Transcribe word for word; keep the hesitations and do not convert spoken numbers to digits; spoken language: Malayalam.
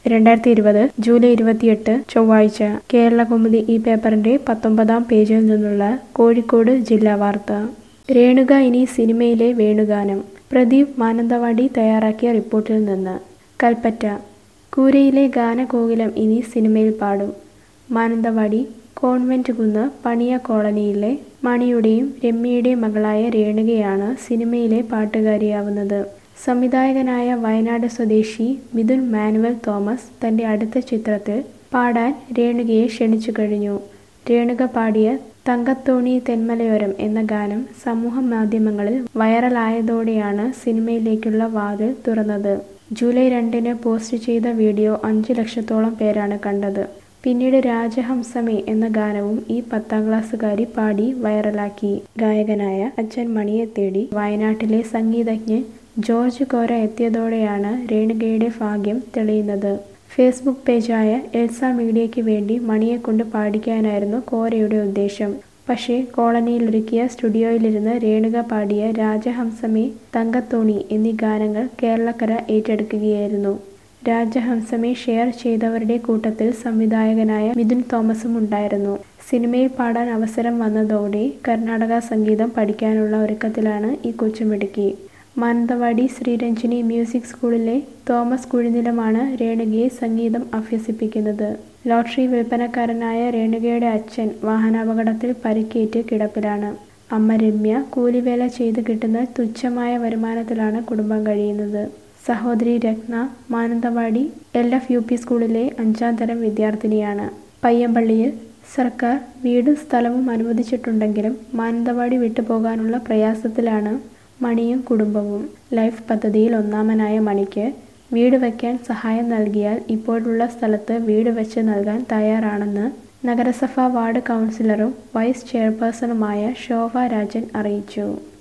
രണ്ടായിരത്തി ഇരുപത് ജൂലൈ ഇരുപത്തിയെട്ട് ചൊവ്വാഴ്ച കേരളകൗമുദി ഈ പേപ്പറിന്റെ പത്തൊമ്പതാം പേജിൽ നിന്നുള്ള കോഴിക്കോട് ജില്ലാ വാർത്ത. രേണുക ഇനി സിനിമയിലെ വേണുഗാനം. പ്രദീപ് മാനന്തവാടി തയ്യാറാക്കിയ റിപ്പോർട്ടിൽ നിന്ന്. കൽപ്പറ്റ. കൂരയിലെ ഗാനകോകിലം ഇനി സിനിമയിൽ പാടും. മാനന്തവാടി. കോൺവെന്റ് കുന്ന് പണിയ കോളനിയിലെ മണിയുടെയും രമ്യയുടെയും മകളായ രേണുകയാണ് സിനിമയിലെ പാട്ടുകാരിയാവുന്നത്. സംവിധായകനായ വയനാട് സ്വദേശി മിഥുൻ മാനുവൽ തോമസ് തന്റെ അടുത്ത ചിത്രത്തിൽ പാടാൻ രേണുകയെ ക്ഷണിച്ചു കഴിഞ്ഞു. രേണുക പാടിയ തങ്കത്തോണി തെന്മലയോരം എന്ന ഗാനം സമൂഹ മാധ്യമങ്ങളിൽ വൈറലായതോടെയാണ് സിനിമയിലേക്കുള്ള വാതിൽ തുറന്നത്. ജൂലൈ രണ്ടിന് പോസ്റ്റ് ചെയ്ത വീഡിയോ അഞ്ചു ലക്ഷത്തോളം പേരാണ് കണ്ടത്. പിന്നീട് രാജഹംസമേ എന്ന ഗാനവും ഈ പത്താം ക്ലാസ്സുകാരി പാടി വൈറലാക്കി. ഗായകനായ അച്ഛൻ മണിയെ തേടി വയനാട്ടിലെ സംഗീതജ്ഞൻ ജോർജ് കോര എത്തിയതോടെയാണ് രേണുകയുടെ ഭാഗ്യം തെളിയുന്നത്. ഫേസ്ബുക്ക് പേജായ എൽസ മീഡിയയ്ക്ക് വേണ്ടി മണിയെക്കൊണ്ട് പാടിക്കാനായിരുന്നു കോരയുടെ ഉദ്ദേശം. പക്ഷേ കോളനിയിലൊരുക്കിയ സ്റ്റുഡിയോയിലിരുന്ന് രേണുക പാടിയ രാജഹംസമേ, തങ്കത്തോണി എന്നീ ഗാനങ്ങൾ കേരളക്കര ഏറ്റെടുക്കുകയായിരുന്നു. രാജഹംസമേ ഷെയർ ചെയ്തവരുടെ കൂട്ടത്തിൽ സംവിധായകനായ മിഥുൻ തോമസും ഉണ്ടായിരുന്നു. സിനിമയിൽ പാടാൻ അവസരം വന്നതോടെ കർണാടക സംഗീതം പഠിക്കാനുള്ള ഒരുക്കത്തിലാണ് ഈ കൊച്ചുമിടുക്കി. മാനന്തവാടി ശ്രീരഞ്ജിനി മ്യൂസിക് സ്കൂളിലെ തോമസ് കുഴിനിലമാണ് രേണുകയെ സംഗീതം അഭ്യസിപ്പിക്കുന്നത്. ലോട്ടറി വിൽപ്പനക്കാരനായ രേണുകയുടെ അച്ഛൻ വാഹനാപകടത്തിൽ പരിക്കേറ്റ് കിടപ്പിലാണ്. അമ്മ രമ്യ കൂലിവേല ചെയ്ത് കിട്ടുന്ന തുച്ഛമായ വരുമാനത്തിലാണ് കുടുംബം കഴിയുന്നത്. സഹോദരി Ratna Mananthavady L F U P സ്കൂളിലെ അഞ്ചാം തരം വിദ്യാർത്ഥിനിയാണ്. പയ്യമ്പള്ളിയിൽ സർക്കാർ വീടും സ്ഥലവും അനുവദിച്ചിട്ടുണ്ടെങ്കിലും മാനന്തവാടി വിട്ടുപോകാനുള്ള പ്രയാസത്തിലാണ് മണിയും കുടുംബവും. ലൈഫ് പദ്ധതിയിൽ ഒന്നാമനായ മണിക്ക് വീട് വയ്ക്കാൻ സഹായം നൽകിയാൽ ഇപ്പോഴുള്ള സ്ഥലത്ത് വീട് വെച്ച് നൽകാൻ തയ്യാറാണെന്ന് നഗരസഭാ വാർഡ് കൗൺസിലറും വൈസ് ചെയർപേഴ്സണുമായ ശോഭ രാജൻ അറിയിച്ചു.